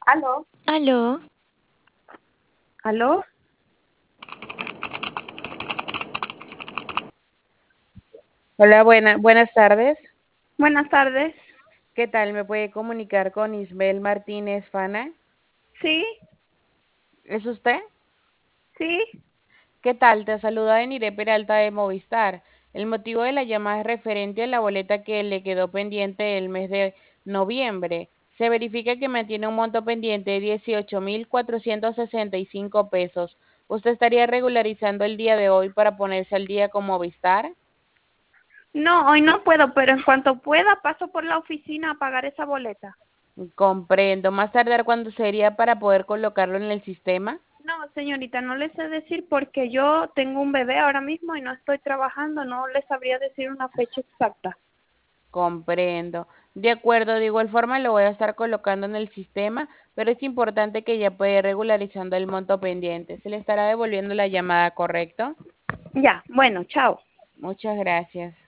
Aló, Aló, aló. Hola, buenas tardes. Buenas tardes. ¿Qué tal? ¿Me puede comunicar con Isbel Martínez Fana? Sí, ¿Es usted? sí. ¿Qué tal? Te saluda Enire Peralta de Movistar. El motivo de la llamada es referente a la boleta que le quedó pendiente el mes de noviembre. Se verifica que mantiene un monto pendiente de 18.465 pesos. ¿Usted estaría regularizando el día de hoy para ponerse al día con Movistar? No, hoy no puedo, pero en cuanto pueda paso por la oficina a pagar esa boleta. Comprendo. ¿Más tardar cuándo sería para poder colocarlo en el sistema? No, señorita, no le sé decir porque yo tengo un bebé ahora mismo y no estoy trabajando, no le sabría decir una fecha exacta. Comprendo. De acuerdo, de igual forma lo voy a estar colocando en el sistema, pero es importante que ya pueda ir regularizando el monto pendiente. Se le estará devolviendo la llamada, ¿correcto? Ya, bueno, chao. Muchas gracias.